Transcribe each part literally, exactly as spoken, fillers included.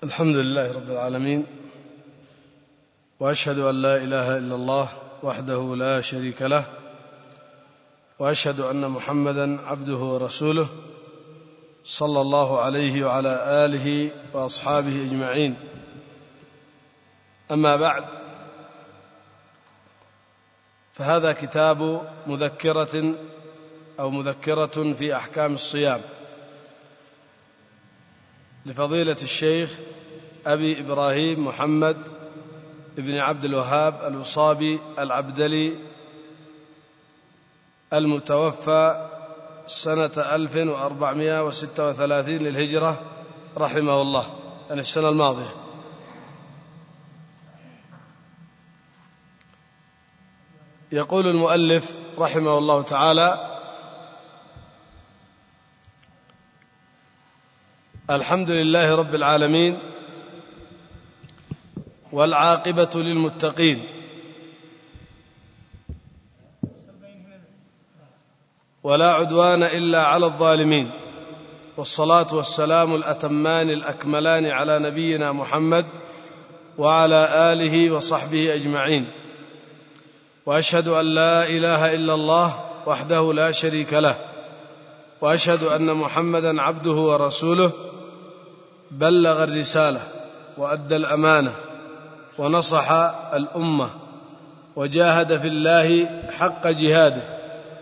الحمد لله رب العالمين، وأشهد أن لا إله إلا الله وحده لا شريك له، وأشهد أن محمدا عبده ورسوله صلى الله عليه وعلى آله وأصحابه أجمعين. أما بعد، فهذا كتاب مذكرة أو مذكرة في أحكام الصيام لفضيلة الشيخ أبي إبراهيم محمد ابن عبد الوهاب الوصابي العبدلي المتوفى سنة ألف وأربعمائة وستة وثلاثين للهجرة رحمه الله، يعني السنة الماضية. يقول المؤلف رحمه الله تعالى: الحمد لله رب العالمين، والعاقبة للمتقين، ولا عدوان إلا على الظالمين، والصلاة والسلام الأتمان الأكملان على نبينا محمد وعلى آله وصحبه أجمعين. وأشهد أن لا إله إلا الله وحده لا شريك له، وأشهد أن محمدا عبده ورسوله، بلغ الرسالة وأدى الأمانة ونصح الأمة وجاهد في الله حق جهاده،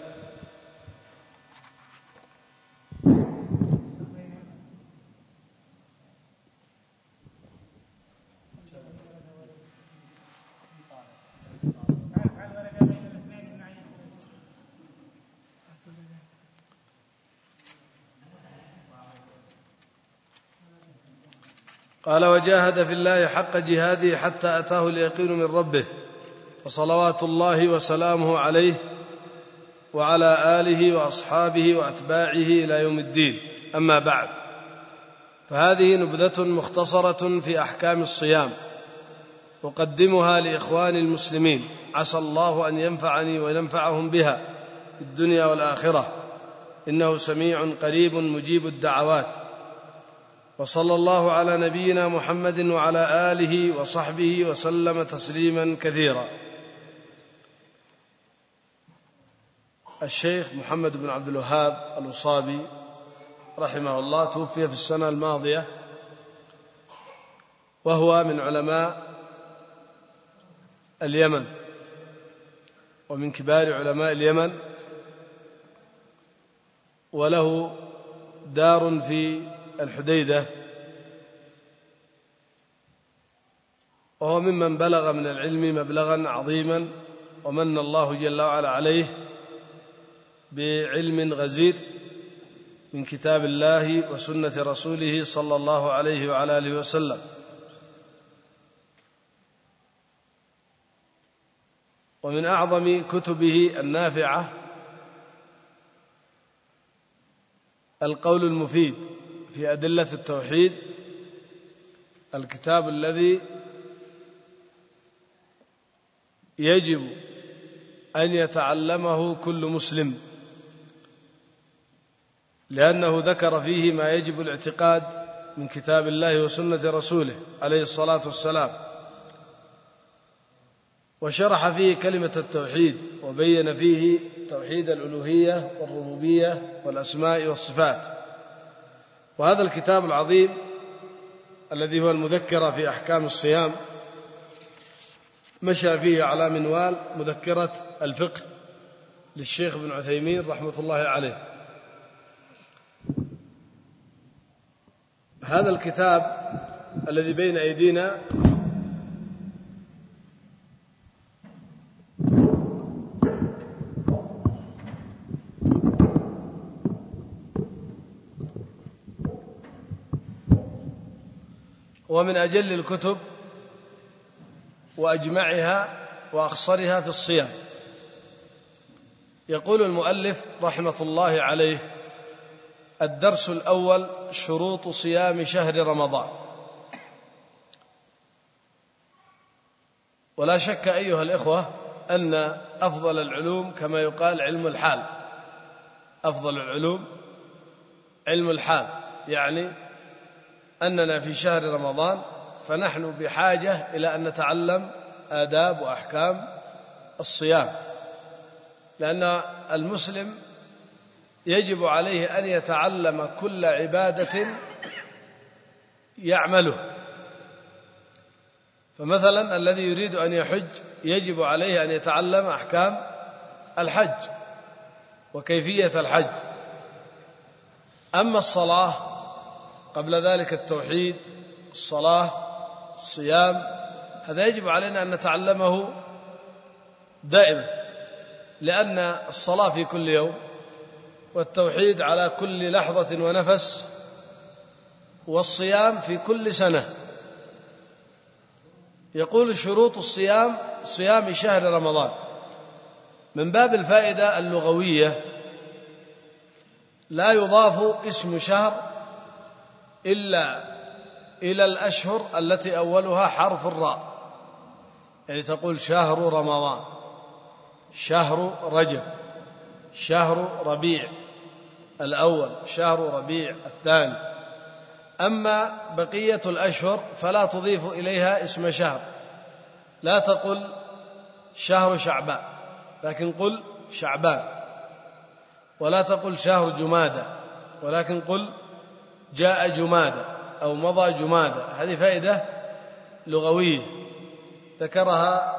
قال: وجاهد في الله حق جهاده حتى أتاه اليقين من ربه، وصلوات الله وسلامه عليه وعلى آله وأصحابه وأتباعه إلى يوم الدين. أما بعد، فهذه نبذة مختصرة في أحكام الصيام أقدمها لإخواني المسلمين، عسى الله أن ينفعني وينفعهم بها في الدنيا والآخرة، إنه سميع قريب مجيب الدعوات. وصلى الله على نبينا محمد وعلى آله وصحبه وسلم تسليما كثيرا. الشيخ محمد بن عبد الوهاب الوصابي رحمه الله توفي في السنة الماضية، وهو من علماء اليمن ومن كبار علماء اليمن، وله دار في الحديدة، وهو ممن بلغ من العلم مبلغا عظيما، ومن الله جل وعلا عليه بعلم غزير من كتاب الله وسنة رسوله صلى الله عليه وعلى آله وسلم. ومن أعظم كتبه النافعة القول المفيد في أدلة التوحيد، الكتاب الذي يجب أن يتعلمه كل مسلم، لأنه ذكر فيه ما يجب الاعتقاد من كتاب الله وسنة رسوله عليه الصلاة والسلام، وشرح فيه كلمة التوحيد، وبين فيه توحيد الألوهية والربوبية والأسماء والصفات. وهذا الكتاب العظيم الذي هو المذكرة في أحكام الصيام مشى فيه على منوال مذكرة الفقه للشيخ ابن عثيمين رحمة الله عليه. هذا الكتاب الذي بين أيدينا ومن أجل الكتب وأجمعها وأخصرها في الصيام. يقول المؤلف رحمة الله عليه: الدرس الأول: شروط صيام شهر رمضان. ولا شك أيها الإخوة أن أفضل العلوم كما يقال علم الحال، أفضل العلوم علم الحال، يعني أننا في شهر رمضان فنحن بحاجة إلى أن نتعلم آداب وأحكام الصيام، لأن المسلم يجب عليه أن يتعلم كل عبادة يعمله. فمثلا الذي يريد أن يحج يجب عليه أن يتعلم أحكام الحج وكيفية الحج. أما الصلاة قبل ذلك التوحيد، الصلاة، الصيام، هذا يجب علينا أن نتعلمه دائما، لأن الصلاة في كل يوم، والتوحيد على كل لحظة ونفس، والصيام في كل سنة. يقول شروط الصيام صيام شهر رمضان. من باب الفائدة اللغوية لا يضاف اسم شهر إلا إلى الأشهر التي أولها حرف الراء، يعني تقول شهر رمضان، شهر رجب، شهر ربيع الأول، شهر ربيع الثاني. أما بقية الأشهر فلا تضيف إليها اسم شهر، لا تقل شهر شعبان لكن قل شعبان، ولا تقل شهر جمادى ولكن قل جاء جمادى أو مضى جمادى. هذه فائدة لغوية ذكرها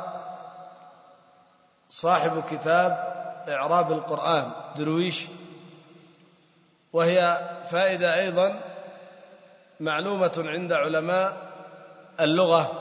صاحب كتاب إعراب القرآن درويش، وهي فائدة أيضا معلومة عند علماء اللغة.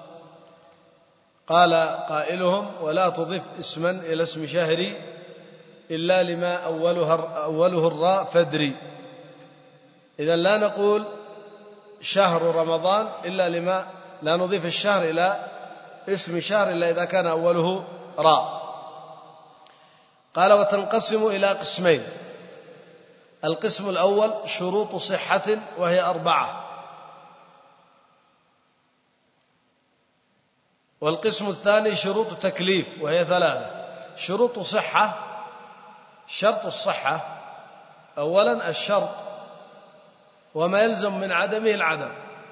قال قائلهم: ولا تضف اسما إلى اسم شهر إلا لما أولها أوله الراء فادري. إذن لا نقول شهر رمضان إلا لما لا نضيف الشهر إلى اسم شهر إلا إذا كان أوله راء. قال: وتنقسم إلى قسمين. القسم الأول شروط صحة وهي أربعة، والقسم الثاني شروط تكليف وهي ثلاثة. شروط صحة: شرط الصحة أولا الشرط وما يلزم من عدمه العدم.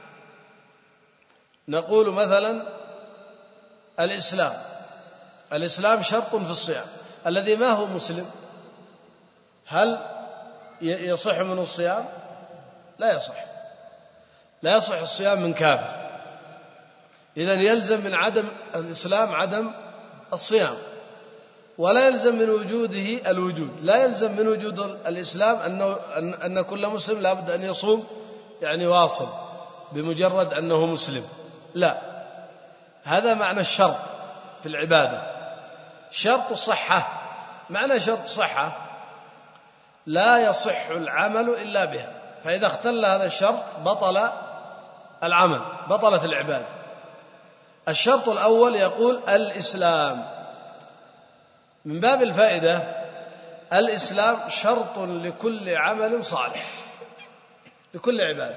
نقول مثلا الإسلام، الإسلام شرط في الصيام. الذي ما هو مسلم هل يصح منه الصيام؟ لا يصح، لا يصح الصيام من كافر. إذن يلزم من عدم الإسلام عدم الصيام، ولا يلزم من وجوده الوجود. لا يلزم من وجود الإسلام أنه أن كل مسلم لا بد أن يصوم يعني واصل بمجرد أنه مسلم، لا. هذا معنى الشرط في العبادة. شرط صحة، معنى شرط صحة لا يصح العمل إلا بها، فإذا اختل هذا الشرط بطل العمل، بطلت العبادة. الشرط الأول يقول الإسلام. من باب الفائدة الإسلام شرط لكل عمل صالح، لكل عبادة،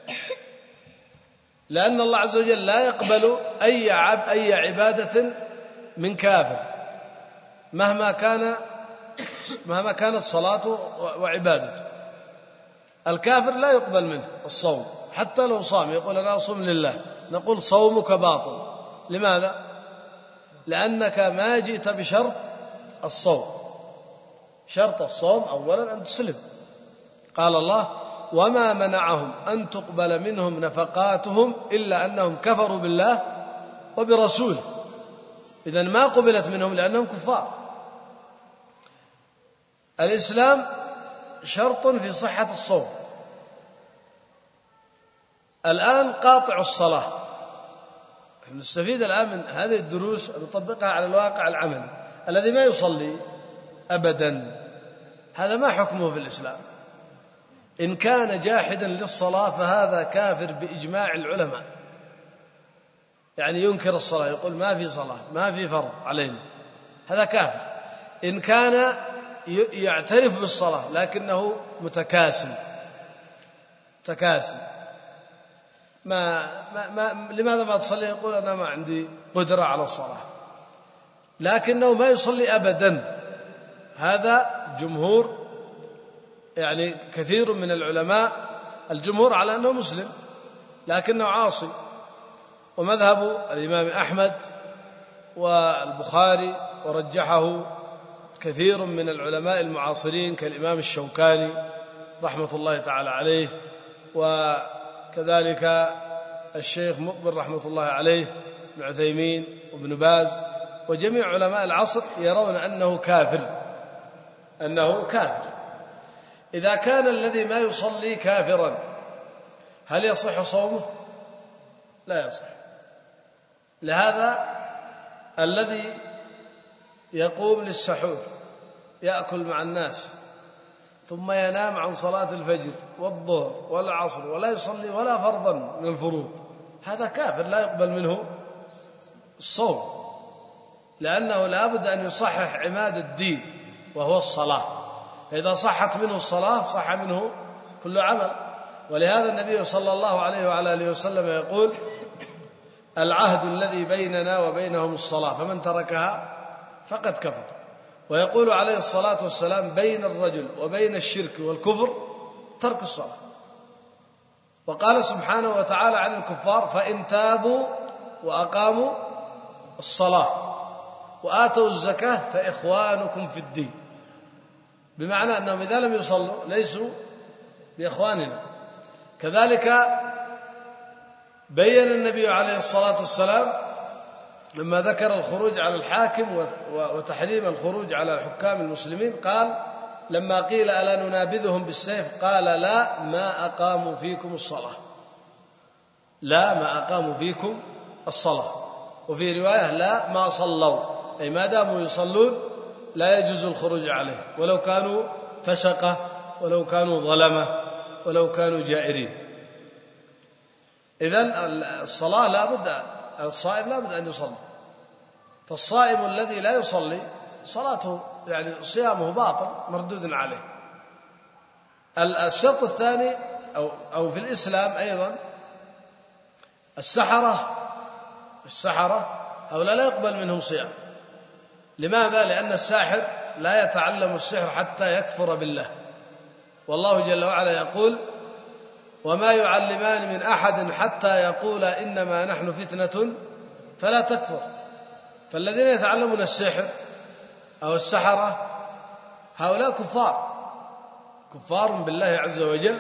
لأن الله عز وجل لا يقبل أي عب أي عبادة من كافر مهما كان مهما كانت صلاته وعبادته. الكافر لا يقبل منه الصوم حتى لو صام، يقول أنا أصوم لله، نقول صومك باطل. لماذا؟ لأنك ما جئت بشرط الصوم. شرط الصوم أولا أن تسلم. قال الله: وما منعهم أن تقبل منهم نفقاتهم إلا أنهم كفروا بالله وبرسوله. إذن ما قبلت منهم لأنهم كفار. الإسلام شرط في صحة الصوم. الآن قاطع الصلاة، نستفيد الآن من هذه الدروس نطبقها على الواقع العملي. الذي ما يصلي أبدا هذا ما حكمه في الإسلام؟ إن كان جاحدا للصلاة فهذا كافر بإجماع العلماء، يعني ينكر الصلاة، يقول ما في صلاة، ما في فرض علينا، هذا كافر. إن كان يعترف بالصلاة لكنه متكاسل متكاسل ما, ما, ما لماذا ما تصلي؟ يقول أنا ما عندي قدرة على الصلاة، لكنه ما يصلي أبدا. هذا جمهور، يعني كثير من العلماء الجمهور على أنه مسلم، لكنه عاصي. ومذهب الإمام أحمد والبخاري ورجحه كثير من العلماء المعاصرين كالإمام الشوكاني رحمة الله تعالى عليه، وكذلك الشيخ مقبل رحمة الله عليه، ابن عثيمين وابن باز وجميع علماء العصر يرون أنه كافر، أنه كافر. إذا كان الذي ما يصلي كافرا هل يصح صومه؟ لا يصح. لهذا الذي يقوم للسحور يأكل مع الناس ثم ينام عن صلاة الفجر والظهر والعصر ولا يصلي ولا فرضا من الفروض، هذا كافر لا يقبل منه الصوم، لأنه لا بد أن يصحح عماد الدين وهو الصلاة، فإذا صحت منه الصلاة صح منه كل عمل. ولهذا النبي صلى الله عليه وعلى آله وسلم يقول: العهد الذي بيننا وبينهم الصلاة فمن تركها فقد كفر. ويقول عليه الصلاة والسلام: بين الرجل وبين الشرك والكفر ترك الصلاة. وقال سبحانه وتعالى عن الكفار: فإن تابوا وأقاموا الصلاة وآتوا الزكاة فإخوانكم في الدين، بمعنى أنهم إذا لم يصلوا ليسوا بإخواننا. كذلك بين النبي عليه الصلاة والسلام لما ذكر الخروج على الحاكم وتحريم الخروج على الحكام المسلمين، قال لما قيل ألا ننابذهم بالسيف قال: لا ما أقاموا فيكم الصلاة، لا ما أقاموا فيكم الصلاة. وفي رواية: لا ما صلوا، أي ما داموا يصلون لا يجوز الخروج عليه ولو كانوا فسقة ولو كانوا ظلمة ولو كانوا جائرين. إذن الصلاة لا بد، الصائم لا بد أن يصلي، فالصائم الذي لا يصلي صلاته يعني صيامه باطل مردود عليه. الشرط الثاني أو, أو في الإسلام أيضا السحرة السحرة هؤلاء لا يقبل منهم صيام. لماذا؟ لأن الساحر لا يتعلم السحر حتى يكفر بالله، والله جل وعلا يقول: وما يعلمان من أحد حتى يقولا إنما نحن فتنة فلا تكفر. فالذين يتعلمون السحر أو السحرة هؤلاء كفار كفار بالله عز وجل.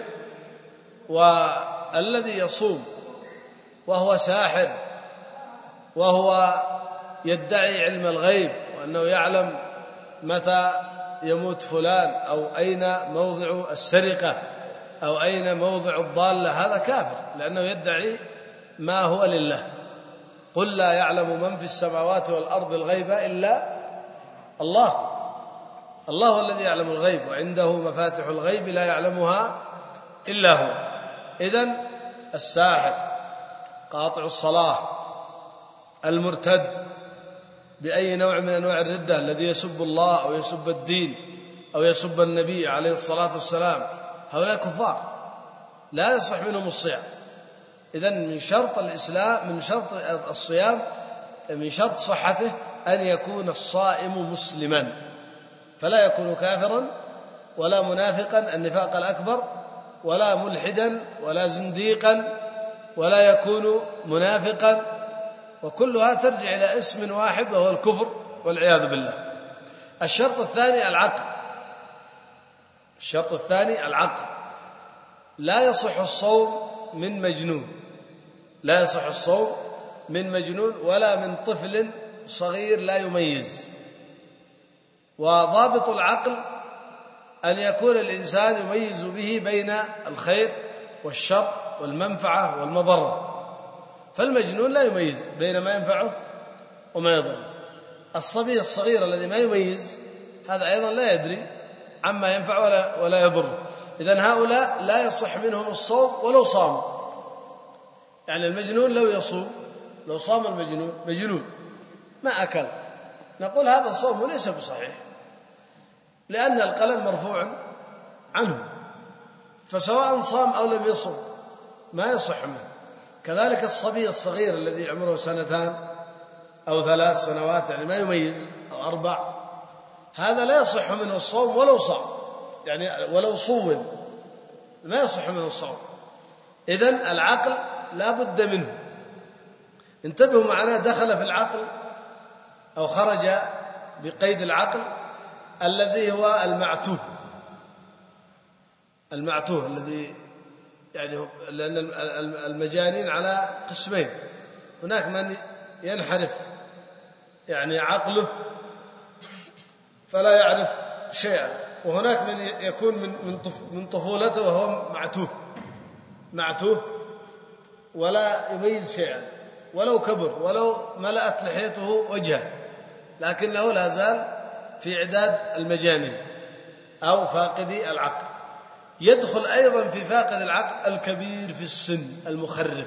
والذي يصوم وهو ساحر وهو يدعي علم الغيب وأنه يعلم متى يموت فلان أو أين موضع السرقة أو أين موضع الضالة، هذا كافر، لأنه يدعي ما هو لله. قل لا يعلم من في السماوات والأرض الغيب إلا الله، الله الذي يعلم الغيب وعنده مفاتح الغيب لا يعلمها إلا هو. إذن الساحر، قاطع الصلاة، المرتد بأي نوع من أنواع الردة، الذي يسب الله أو يسب الدين أو يسب النبي عليه الصلاة والسلام، هؤلاء كفار لا يصح منهم الصيام. إذن من شرط الإسلام، من شرط الصيام، من شرط صحته أن يكون الصائم مسلما، فلا يكون كافرا ولا منافقا النفاق الأكبر ولا ملحدا ولا زنديقا ولا يكون منافقا، وكلها ترجع إلى اسم واحد وهو الكفر والعياذ بالله. الشرط الثاني العقل الشرط الثاني العقل لا يصح الصوم من مجنون، لا يصح الصوم من مجنون ولا من طفل صغير لا يميز. وضابط العقل أن يكون الإنسان يميز به بين الخير والشر والمنفعة والمضرة، فالمجنون لا يميز بين ما ينفعه وما يضره. الصبي الصغير الذي ما يميز هذا أيضا لا يدري عما ينفع ولا, ولا يضره. إذن هؤلاء لا يصح منهم الصوم ولو صاموا. يعني المجنون لو يصوم، لو صام المجنون مجنون ما أكل، نقول هذا الصوم ليس بصحيح، لأن القلم مرفوع عنه، فسواء صام أو لم يصم ما يصح منه. كذلك الصبي الصغير الذي عمره سنتان أو ثلاث سنوات يعني ما يميز أو أربع، هذا لا يصح منه الصوم ولو صام، يعني ولو صوم ما يصح منه الصوم. إذن العقل لا بد منه. انتبهوا معنا، دخل في العقل أو خرج بقيد العقل الذي هو المعتوه، المعتوه الذي يعني لأن المجانين على قسمين، هناك من ينحرف يعني عقله فلا يعرف شيئا، وهناك من يكون من من طفولته وهو معتوه معتوه ولا يميز شيئا، ولو كبر ولو ملأت لحيته وجهه لكنه لا زال في إعداد المجانين أو فاقدي العقل. يدخل أيضا في فاقد العقل الكبير في السن المخرف،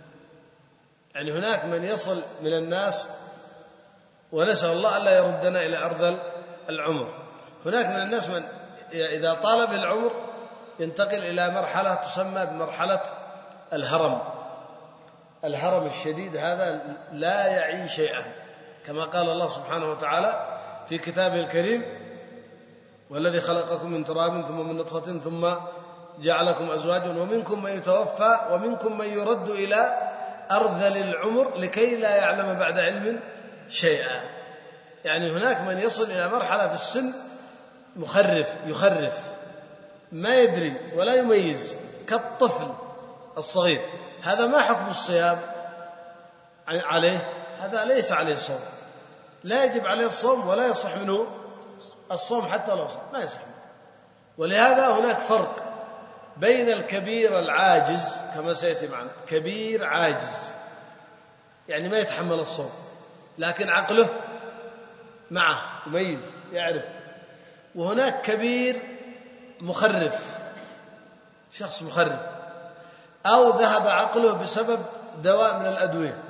يعني هناك من يصل من الناس، ونسأل الله ألا يردنا إلى أرذل العمر، هناك من الناس من إذا طال بالعمر ينتقل إلى مرحلة تسمى بمرحلة الهرم. الهرم الشديد هذا لا يعي شيئا، كما قال الله سبحانه وتعالى في كتابه الكريم: والذي خلقكم من تراب ثم من نطفة ثم جعلكم أزواجا ومنكم من يتوفى ومنكم من يرد إلى أرذل العمر لكي لا يعلم بعد علم شيئا. يعني هناك من يصل إلى مرحلة في السن مخرف يخرف ما يدري ولا يميز كالطفل الصغير. هذا ما حكم الصيام عليه؟ هذا ليس عليه صوم، لا يجب عليه الصوم ولا يصح منه الصوم حتى لو صام ما يصح منه. ولهذا هناك فرق بين الكبير العاجز كما سيأتي معنا، كبير عاجز يعني ما يتحمل الصوم لكن عقله معه يميز يعرف، وهناك كبير مخرف، شخص مخرف أو ذهب عقله بسبب دواء من الأدوية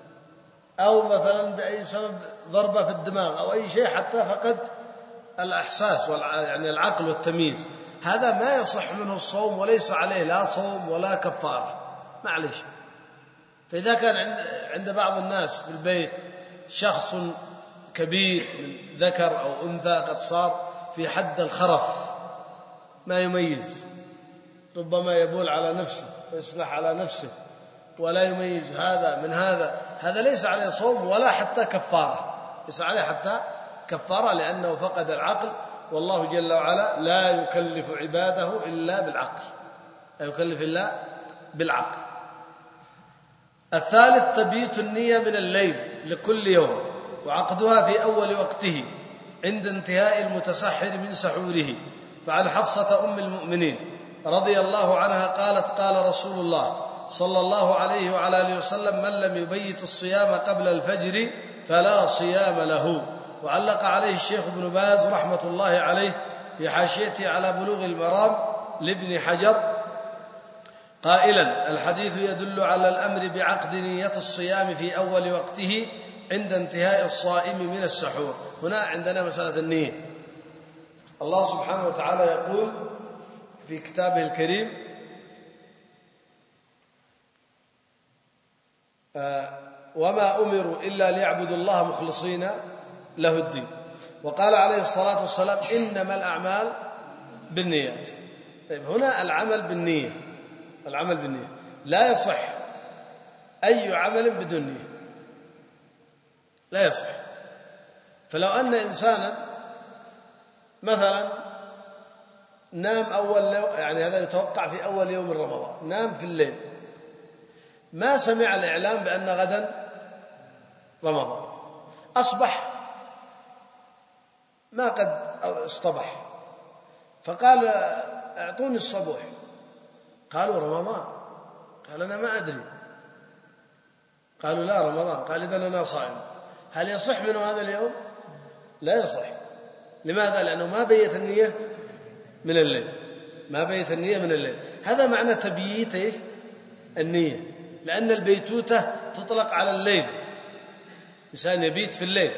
أو مثلا بأي سبب ضربة في الدماغ أو أي شيء حتى فقد الإحساس يعني العقل والتمييز، هذا ما يصح منه الصوم وليس عليه لا صوم ولا كفارة معليش. فإذا كان عند بعض الناس في البيت شخص كبير من ذكر أو أنثى قد صار في حد الخرف ما يميز، ربما يبول على نفسه ويصلح على نفسه ولا يميز هذا من هذا، هذا ليس عليه صوم ولا حتى كفارة، ليس عليه حتى كفارة لأنه فقد العقل، والله جل وعلا لا يكلف عباده إلا بالعقل، لا يكلف إلا بالعقل. الثالث تبييت النية من الليل لكل يوم وعقدها في أول وقته عند انتهاء المتسحر من سحوره. فعن حفصة أم المؤمنين رضي الله عنها قالت: قال رسول الله صلى الله عليه وعلى آله وسلم: من لم يبيت الصيام قبل الفجر فلا صيام له. وعلق عليه الشيخ ابن باز رحمة الله عليه في حاشيته على بلوغ المرام لابن حجر قائلا: الحديث يدل على الأمر بعقد نية الصيام في أول وقته عند انتهاء الصائم من السحور. هنا عندنا مسألة النية. الله سبحانه وتعالى يقول في كتابه الكريم: وما أمروا إلا ليعبدوا الله مخلصين له الدين. وقال عليه الصلاة والسلام: إنما الأعمال بالنيات. طيب هنا العمل بالنية، العمل بالنية لا يصح أي عمل بدون نية، لا يصح. فلو أن إنسانا مثلا نام أول يعني هذا يتوقع في أول يوم من رمضان، نام في الليل ما سمع الإعلام بأن غدا رمضان، أصبح ما قد اصطبح، فقال: اعطوني الصبوح. قالوا: رمضان. قال: أنا ما أدري. قالوا: لا رمضان. قال: إذن أنا صائم. هل يصح منه هذا اليوم؟ لا يصح. لماذا؟ لأنه ما بيت النية من الليل، ما بيت النية من الليل. هذا معنى تبييت النية، لأن البيتوتة تطلق على الليل، إنسان يبيت في الليل.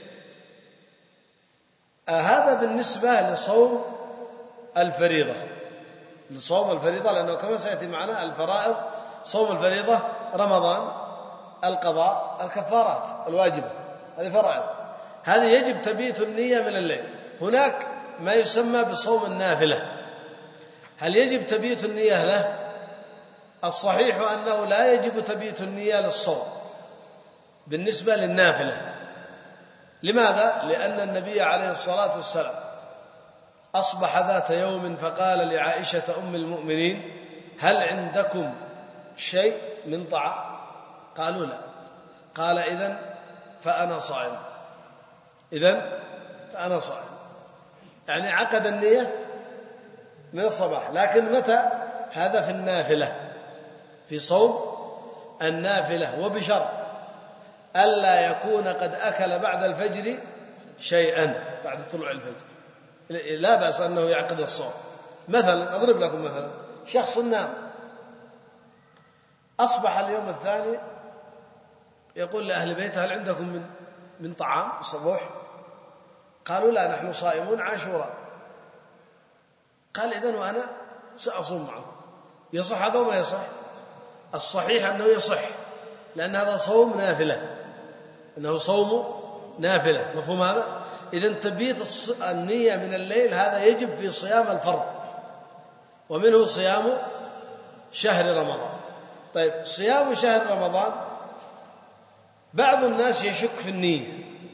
آه هذا بالنسبة لصوم الفريضة، لصوم الفريضة، لأنه كما سيأتي معنا الفرائض: صوم الفريضة رمضان، القضاء، الكفارات الواجبة، هذه فرائض، هذه يجب تبييت النية من الليل. هناك ما يسمى بصوم النافلة، هل يجب تبييت النية له الصحيح أنه لا يجب تبييت النية للصوم بالنسبة للنافلة. لماذا؟ لأن النبي عليه الصلاة والسلام أصبح ذات يوم فقال لعائشة أم المؤمنين: هل عندكم شيء من طعام؟ قالوا لا. قال: إذن فأنا صائم، إذن فأنا صائم. يعني عقد النية من الصباح. لكن متى؟ هذا في النافلة، في صوم النافلة، وبشرط ألا يكون قد أكل بعد الفجر شيئا، بعد طلوع الفجر لا بأس أنه يعقد الصوم. مثلا أضرب لكم مثلا: شخص نام، أصبح اليوم الثاني يقول لأهل بيته: هل عندكم من من طعام صبوح؟ قالوا لا، نحن صائمون عاشوراء. قال: إذن وأنا سأصوم معه. يصح هذا وما يصح؟ الصحيح أنه يصح، لأن هذا صوم نافلة، أنه صوم نافلة. مفهوم هذا؟ إذن تبييت النية من الليل هذا يجب في صيام الفرض، ومنه صيام شهر رمضان. طيب، صيام شهر رمضان بعض الناس يشك في النية.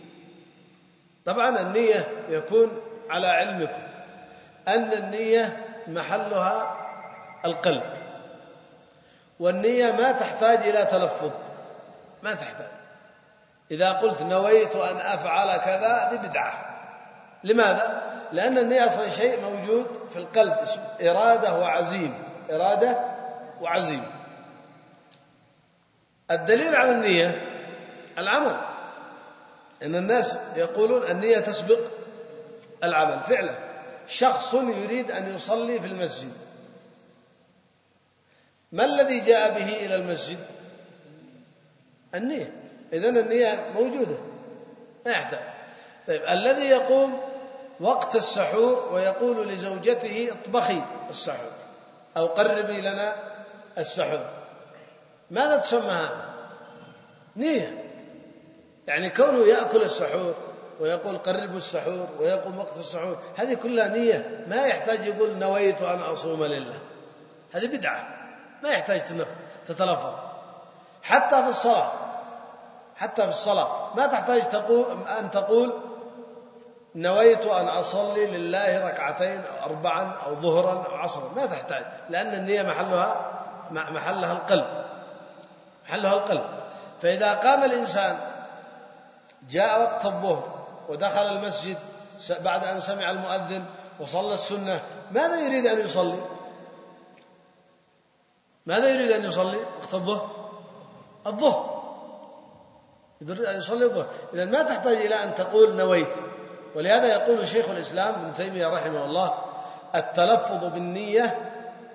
طبعا النية يكون على علمكم أن النية محلها القلب، والنية ما تحتاج إلى تلفظ، ما تحتاج. إذا قلت نويت أن أفعل كذا هذه بدعة. لماذا؟ لأن النية أصلا شيء موجود في القلب، اسمه إرادة وعزيم، إرادة وعزيم. الدليل على النية العمل، إن الناس يقولون النية تسبق العمل. فعلا شخص يريد أن يصلي في المسجد، ما الذي جاء به إلى المسجد؟ النية. إذن النية موجودة، ما يحتاج. طيب، الذي يقوم وقت السحور ويقول لزوجته: اطبخي السحور أو قربي لنا السحور، ماذا تسمى هذا؟ نية. يعني كونه يأكل السحور ويقول قربوا السحور ويقوم وقت السحور، هذه كلها نية، ما يحتاج يقول نويت أن أصوم لله. هذه بدعة، ما يحتاج تتلفظ. حتى في الصلاة، حتى في الصلاة ما تحتاج تقول أن تقول نويت أن أصلي لله ركعتين أو أربعا أو ظهرا أو عصرا، ما تحتاج، لأن النية محلها محلها القلب، محلها القلب. فإذا قام الإنسان جاء وقت الظهر ودخل المسجد بعد أن سمع المؤذن وصلى السنة، ماذا يريد أن يصلي؟ ماذا يريد أن يصلي وقت الظهر؟ الظهر، يريد أن يصلي الظهر. إذن ما تحتاج إلى أن تقول نويت. ولهذا يقول شيخ الإسلام ابن تيمية رحمه الله: التلفظ بالنية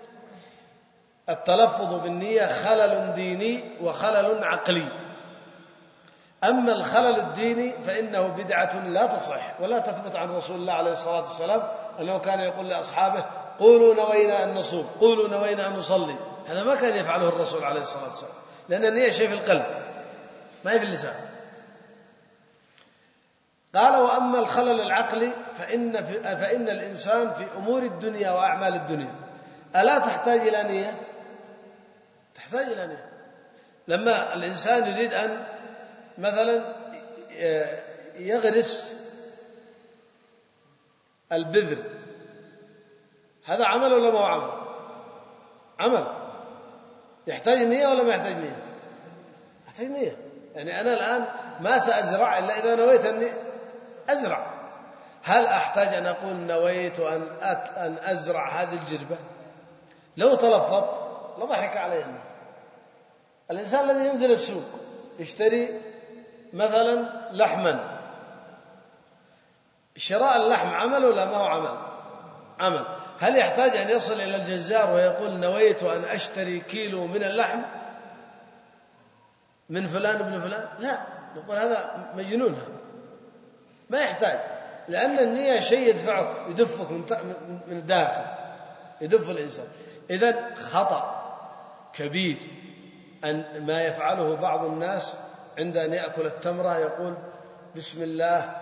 التلفظ بالنية خلل ديني وخلل عقلي. أما الخلل الديني فإنه بدعة لا تصح ولا تثبت عن رسول الله عليه الصلاة والسلام أنه كان يقول لأصحابه: قولوا نوينا أن نصوم، قولوا نوينا أن نصلي. هذا ما كان يفعله الرسول عليه الصلاة والسلام، لأن النية شيء في القلب ما هي في اللسان. قال: وأما الخلل العقلي فإن, في فإن الإنسان في أمور الدنيا وأعمال الدنيا ألا تحتاج إلى نية؟ تحتاج إلى نية. لما الإنسان يريد أن مثلا يغرس البذر، هذا عمل ولا ما هو عمل؟ عمل. يحتاج نية ولا ما يحتاج نية؟ يحتاج نية. يعني أنا الآن ما سأزرع إلا إذا نويت أني أزرع. هل أحتاج أن أقول نويت أن أن أزرع هذه الجربة؟ لو تلفظت لضحك علي الناس. الإنسان الذي ينزل السوق يشتري مثلا لحما، شراء اللحم عمل ولا ما هو عمل؟ عمل. هل يحتاج أن يصل إلى الجزار ويقول نويت أن أشتري كيلو من اللحم من فلان ابن فلان؟ لا، نقول هذا مجنون، هذا ما يحتاج، لأن النية شيء يدفعك، يدفك من الداخل، يدف الإنسان. إذن خطأ كبير أن ما يفعله بعض الناس عند أن يأكل التمرة يقول بسم الله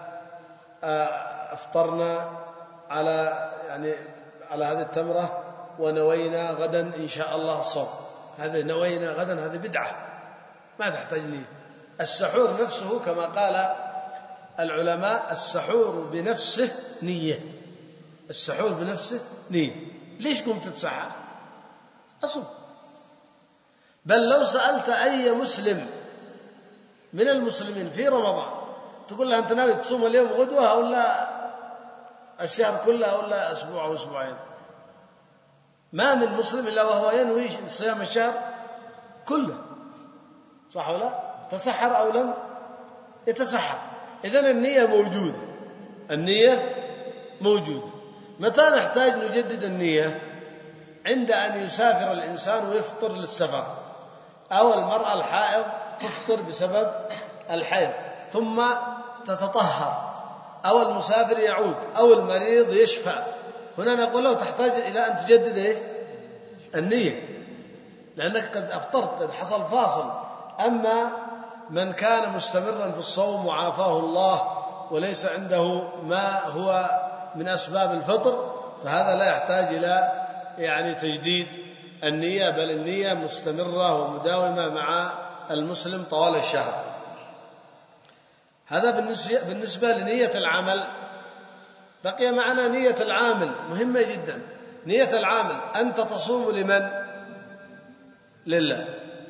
أفطرنا على يعني على هذه التمرة ونوينا غدا إن شاء الله الصوم. هذا نوينا غدا، هذه بدعة ما تحتاج نية. السحور نفسه كما قال العلماء السحور بنفسه نية، السحور بنفسه نية. ليش قمت تتسحر؟ أصوم. بل لو سألت أي مسلم من المسلمين في رمضان تقول له أنت ناوي تصوم اليوم غدوة أو لا الشهر كله أو لا أسبوع أو أسبوعين، ما من مسلم إلا وهو ينوي صيام الشهر كله، صح ولا لا؟ تسحر أو لم يتسحر. إذن النية موجودة، النية موجودة. متى نحتاج نجدد النية؟ عند أن يسافر الإنسان ويفطر للسفر، أو المرأة الحائض تفطر بسبب الحيض ثم تتطهر، أو المسافر يعود، أو المريض يشفى. هنا نقول له تحتاج إلى أن تجدد إيش؟ النية، لأنك قد أفطرت، قد حصل فاصل. أما من كان مستمرا في الصوم وعافاه الله وليس عنده ما هو من أسباب الفطر فهذا لا يحتاج إلى يعني تجديد النية، بل النية مستمرة ومداومة مع المسلم طوال الشهر. هذا بالنسبة لنية العمل. بقي معنا نية العامل، مهمة جدا. نية العامل أنت تصوم لمن؟ لله،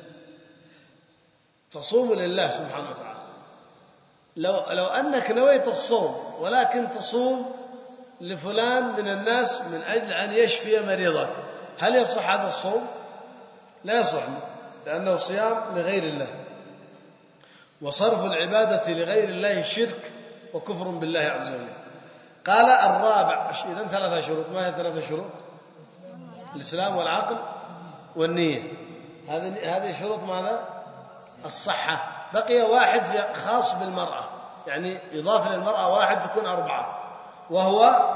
تصوم لله سبحانه وتعالى. لو, لو أنك نويت الصوم ولكن تصوم لفلان من الناس من أجل أن يشفي مريضك، هل يصح هذا الصوم؟ لا يصح، لأنه صيام لغير الله، وصرف العبادة لغير الله شرك وكفر بالله عز وجل. قال الرابع، إذن ثلاثة شروط. ما هي ثلاثة شروط؟ الإسلام والعقل والنية. هذه هذه شروط ماذا؟ الصحة. بقي واحد خاص بالمرأة، يعني يضاف للمرأة واحد تكون أربعة، وهو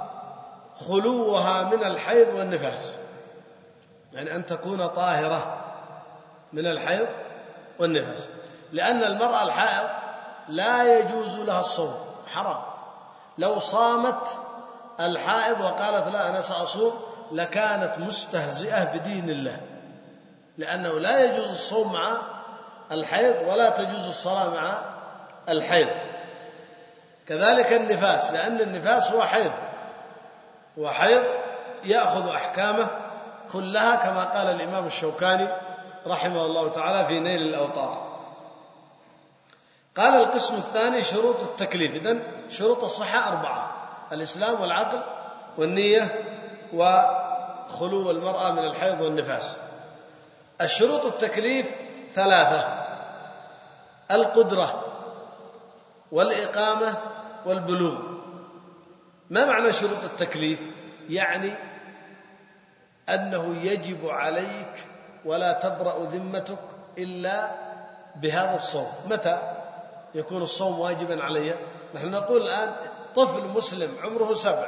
خلوها من الحيض والنفاس، يعني أن تكون طاهرة من الحيض والنفاس. لأن المرأة الحائض لا يجوز لها الصوم، حرام. لو صامت الحائض وقالت لا أنا سأصوم لكانت مستهزئة بدين الله، لأنه لا يجوز الصوم مع الحيض ولا تجوز الصلاة مع الحيض. كذلك النفاس، لأن النفاس هو حيض، وحيض يأخذ أحكامه كلها كما قال الإمام الشوكاني رحمه الله تعالى في نيل الأوطار. قال القسم الثاني شروط التكليف. إذن شروط الصحة أربعة: الإسلام والعقل والنية وخلو المرأة من الحيض والنفاس. الشروط التكليف ثلاثة: القدرة والإقامة والبلوغ. ما معنى شروط التكليف؟ يعني أنه يجب عليك ولا تبرأ ذمتك إلا بهذا الصوم. متى يكون الصوم واجبا علي؟ نحن نقول الآن طفل مسلم عمره سبع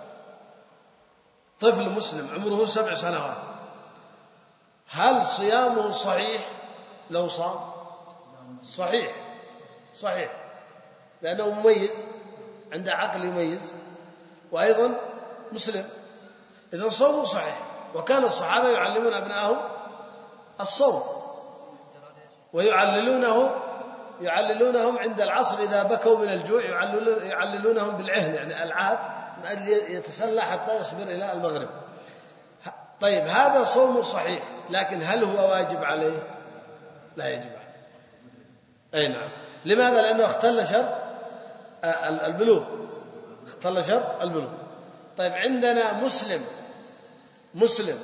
طفل مسلم عمره سبع سنوات، هل صيامه صحيح لو صام؟ صحيح صحيح، لأنه مميز، عنده عقل يميز، وأيضا مسلم، إذن صومه صحيح. وكان الصحابة يعلمون أبنائهم الصوم ويعللونه يعللونهم عند العصر إذا بكوا من الجوع، يعللونهم بالعهن، يعني ألعاب من أجل يتسلى حتى يصبر إلى المغرب. طيب هذا صوم صحيح، لكن هل هو واجب عليه؟ لا يجب عليه. أي نعم. لماذا؟ لأنه اختل شرط البلوغ، اختل شرط البلوغ. طيب عندنا مسلم مسلم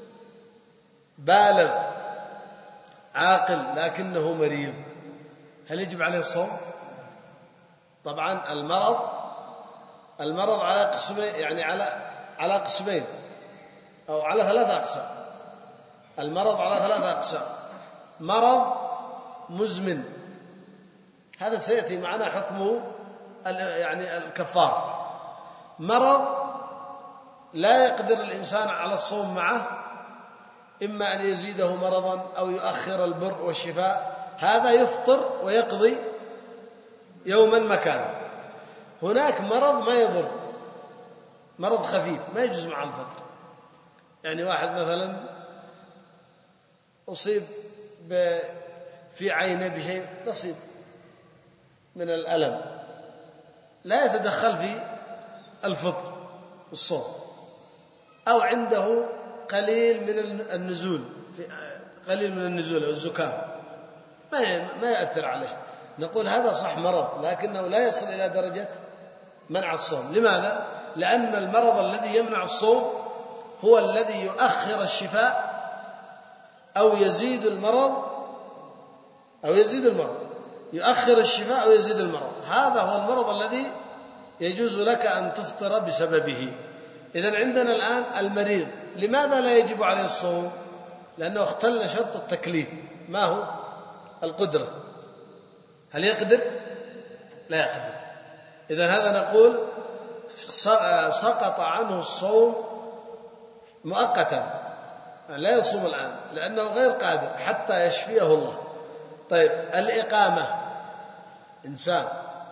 بالغ عاقل لكنه مريض، هل يجب عليه الصوم؟ طبعا المرض المرض على قسمين، يعني على على قسمين أو على ثلاثة أقسام. المرض على ثلاثة أقسام: مرض مزمن، هذا سيأتي معنا حكمه يعني الكفارة. مرض لا يقدر الإنسان على الصوم معه، إما أن يزيده مرضا أو يؤخر البر والشفاء، هذا يفطر ويقضي يوما مكانه. هناك مرض ما يضر، مرض خفيف ما يجوز مع الفطر، يعني واحد مثلا أصيب في عينه بشيء بسيط من الألم لا يتدخل في الفطر الصوم، أو عنده قليل من النزول قليل من النزول والزكام ما ما يؤثر عليه، نقول هذا صح مرض لكنه لا يصل إلى درجة منع الصوم. لماذا؟ لأن المرض الذي يمنع الصوم هو الذي يؤخر الشفاء أو يزيد المرض أو يزيد المرض يؤخر الشفاء أو يزيد المرض، هذا هو المرض الذي يجوز لك أن تفطر بسببه. إذن عندنا الآن المريض لماذا لا يجب عليه الصوم؟ لأنه اختل شرط التكليف. ما هو؟ القدرة. هل يقدر؟ لا يقدر. إذن هذا نقول سقط عنه الصوم مؤقتا، لا يصوم الآن لأنه غير قادر حتى يشفيه الله. طيب الإقامة، إنسان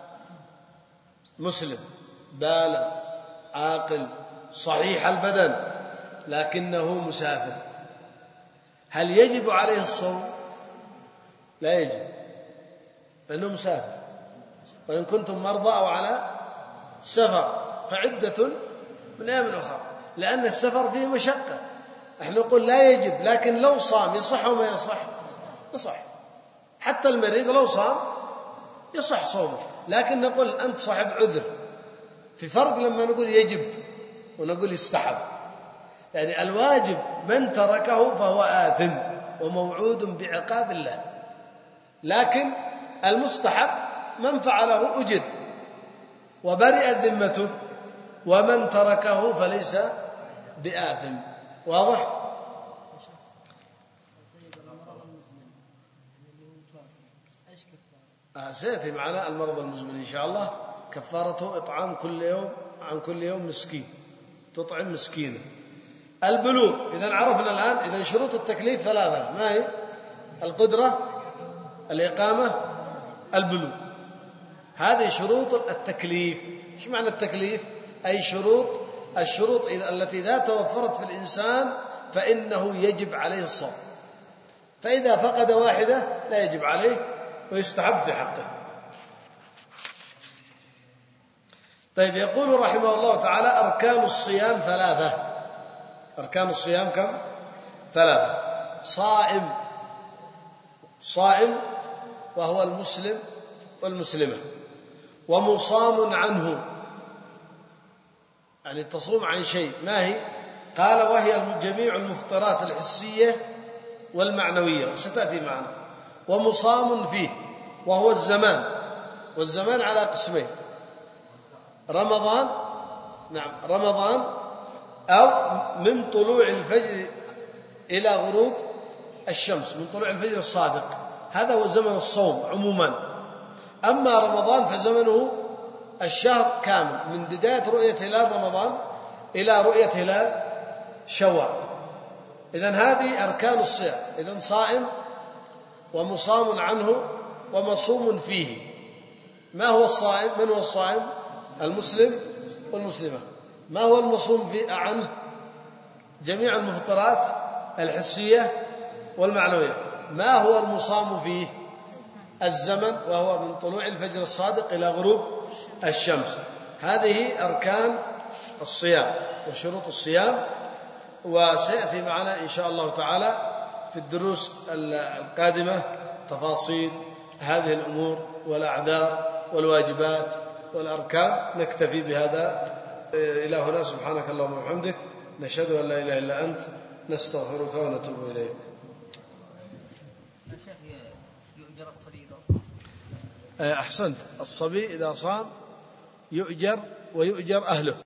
مسلم بالغ عاقل صحيح البدن لكنه مسافر، هل يجب عليه الصوم؟ لا يجب لأنه مسافر، وإن كنتم مرضى أو على سفر فعدة من أيام أخرى، لأن السفر فيه مشقة. نحن نقول لا يجب، لكن لو صام يصح وما يصح؟ يصح. حتى المريض لو صام يصح صومه، لكن نقول أنت صاحب عذر. في فرق لما نقول يجب ونقول يستحب، يعني الواجب من تركه فهو آثم وموعود بعقاب الله، لكن المستحب من فعله أجر وبرئت ذمته، ومن تركه فليس بآثم. واضح؟ آه سيأتي معنا المرض المزمن إن شاء الله، كفارته إطعام كل يوم عن كل يوم مسكين، تطعم مسكينة. البلوغ، إذن عرفنا الآن إذن شروط التكليف ثلاثة، ما هي؟ القدرة، الإقامة، البلوغ. هذه شروط التكليف. إيش معنى التكليف؟ أي شروط الشروط التي إذا توفرت في الإنسان فإنه يجب عليه الصوم، فإذا فقد واحدة لا يجب عليه ويستحب في حقه. طيب يقول رحمه الله تعالى أركان الصيام ثلاثة. أركان الصيام كم؟ ثلاثة. صائم، صائم وهو المسلم والمسلمة، ومصام عنه يعني تصوم عن شيء، ما هي؟ قال وهي جميع المفطرات الحسية والمعنوية، وستأتي معنا. ومصام فيه وهو الزمان، والزمان على قسمين: رمضان، نعم رمضان، أو من طلوع الفجر إلى غروب الشمس، من طلوع الفجر الصادق، هذا هو زمن الصوم عموما. أما رمضان فزمنه الشهر كامل من بداية رؤية هلال رمضان إلى رؤية هلال شوال. إذن هذه أركان الصيام. إذن صائم ومصام عنه ومصوم فيه. ما هو الصائم؟ من هو الصائم؟ المسلم والمسلمة. ما هو المصوم فيه عنه؟ جميع المفطرات الحسية والمعنوية. ما هو المصام فيه؟ الزمن، وهو من طلوع الفجر الصادق إلى غروب الشمس. هذه أركان الصيام وشروط الصيام، وسيأتي معنا إن شاء الله تعالى في الدروس القادمة تفاصيل هذه الأمور والأعذار والواجبات والأركان. نكتفي بهذا إلى هنا. سبحانك اللهم وبحمدك، نشهد أن لا إله إلا أنت، نستغفرك ونتوب إليك. أحسنت، الصبي إذا صام يؤجر ويؤجر أهله.